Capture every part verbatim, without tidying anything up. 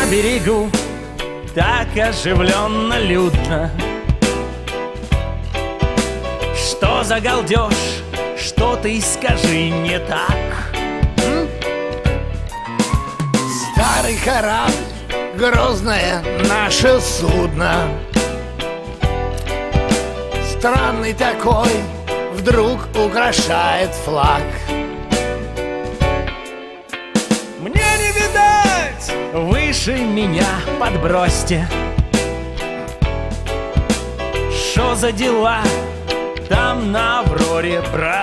берегу так оживленно, людно. Что за галдеж? Что ты, скажи, не так? М? Старый корабль, грозное наше судно, странный такой, вдруг украшает флаг. Мне не видать! Выше меня подбросьте. Что за дела там на Авроре, брат?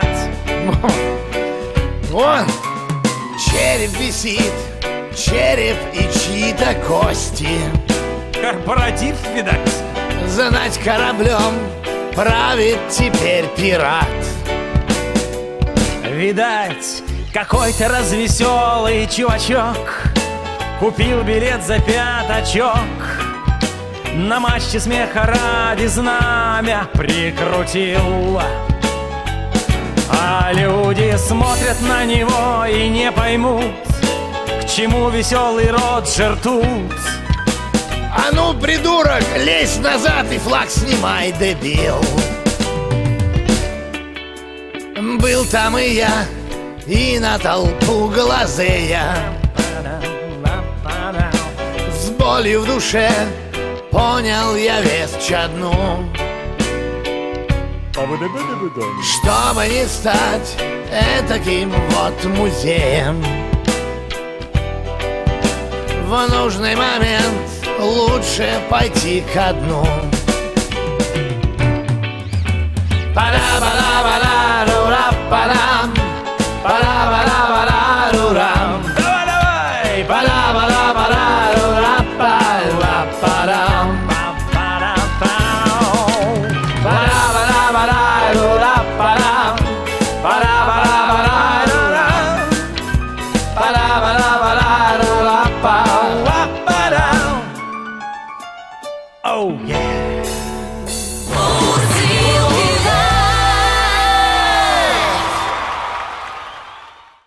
Вон, череп висит, череп и чьи-то кости. Корпоратив, видать? Знать кораблем правит теперь пират. Видать, какой-то развеселый чувачок купил билет за пятачок, на мачте смеха ради знамя прикрутил. А люди смотрят на него и не поймут, к чему веселый Роджер тут. А ну, придурок, лезь назад и флаг снимай, дебил. Был там и я, и на толпу глазея, с болью в душе понял я весть одну. Чтобы не стать этаким вот музеем, в нужный момент лучше пойти ко дну. Пара-пара-пара-рура-парам, пара-пара-пара-рурам. Давай, давай! Пара-пара-пара-рура-пара-парам, пара-пара-пара-рура-парам, пара-пара-пара-рурам, пара-пара-пара-рура-парам. Oh yeah!